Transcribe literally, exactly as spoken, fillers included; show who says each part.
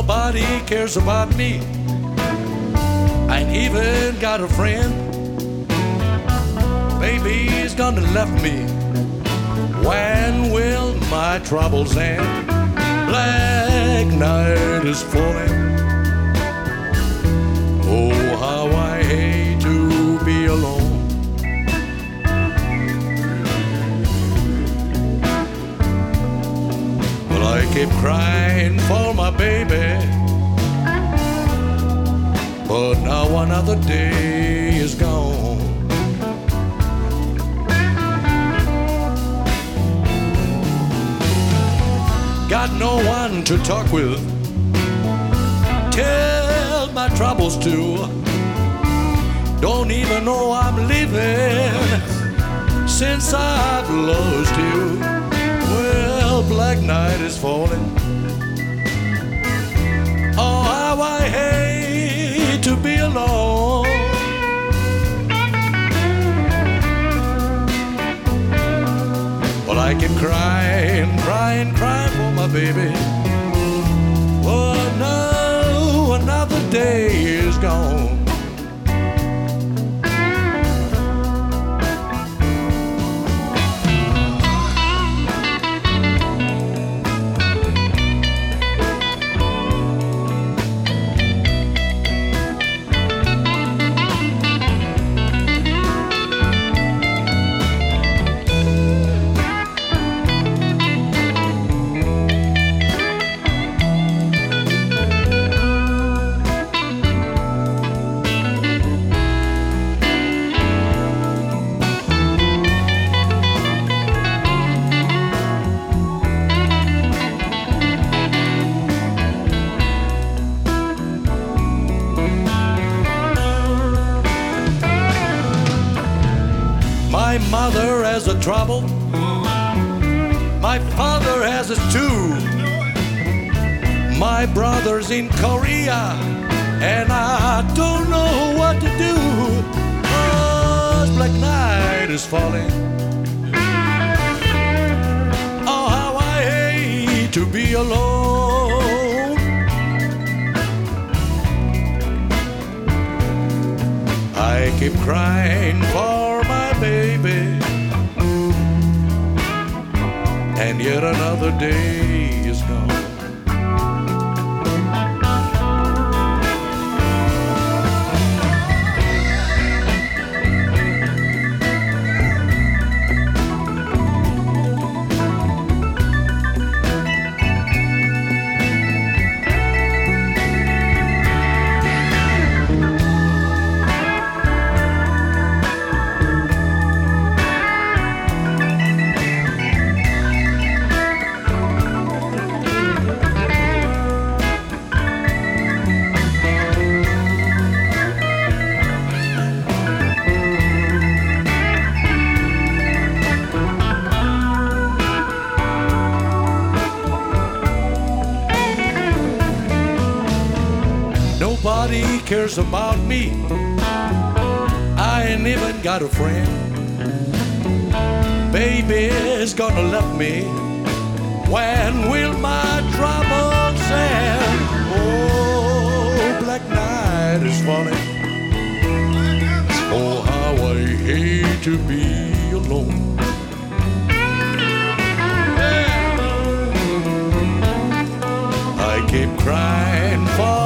Speaker 1: Nobody cares about me. I ain't even got a friend. Baby's gonna left me. When will my troubles end? Black night is falling. Oh, how I hate to be alone. Well, I keep crying for my baby, but now another day is gone. Got no one to talk with, tell my troubles to. Don't even know I'm leaving since I've lost you. Well, black night is falling. Oh, how I hate to be alone. Well, I keep crying, crying, crying for my baby. Oh, no, another day is gone. My mother has a trouble, my father has it too. My brother's in Korea, and I don't know what to do. Oh, black night is falling. Oh, how I hate to be alone. I keep crying for my baby, and yet another day is gone. Nobody cares about me. I ain't even got a friend. Baby's gonna love me. When will my troubles end? Oh, black night is falling. Oh, how I hate to be alone. I keep crying for